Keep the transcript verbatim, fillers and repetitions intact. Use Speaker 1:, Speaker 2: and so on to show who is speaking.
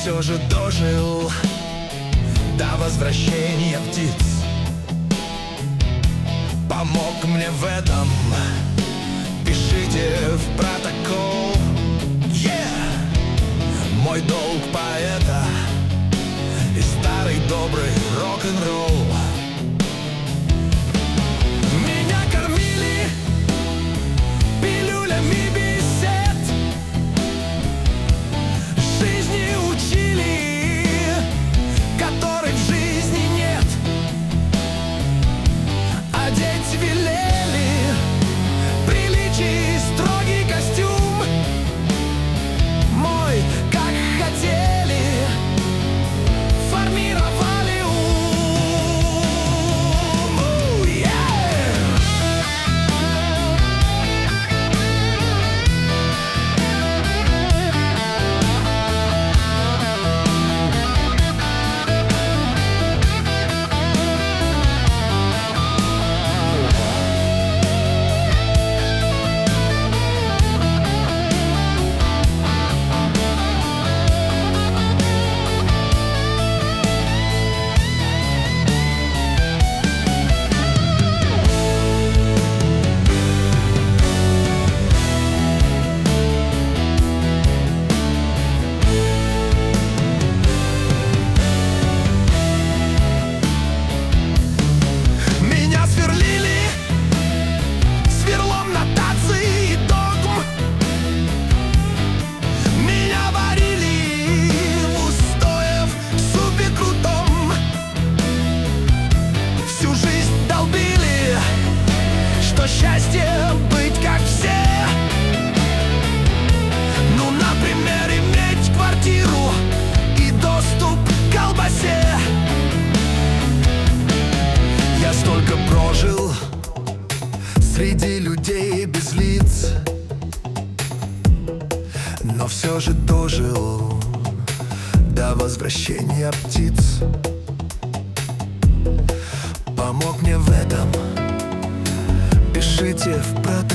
Speaker 1: все же дожил до возвращения птиц. Помог мне в этом, пишите в протокол. Yeah! Мой долг поэта и старый добрый рок-н-ролл. Меня кормили пилюлями бесед, жизни учили, которой в жизни нет. Одеть велели приличий строгий костюм мой, как хотели, формировали ум. Yeah! Меня сверлили сверлом нотаций и догм. Меня варили в устоев супе крутом. Всю жизнь долбили, что счастье быть как все. Ну, например, иметь квартиру и доступ к колбасе. Я столько прожил среди людей без лиц, но все же дожил до возвращения птиц. Помог мне в этом, пишите в протокол.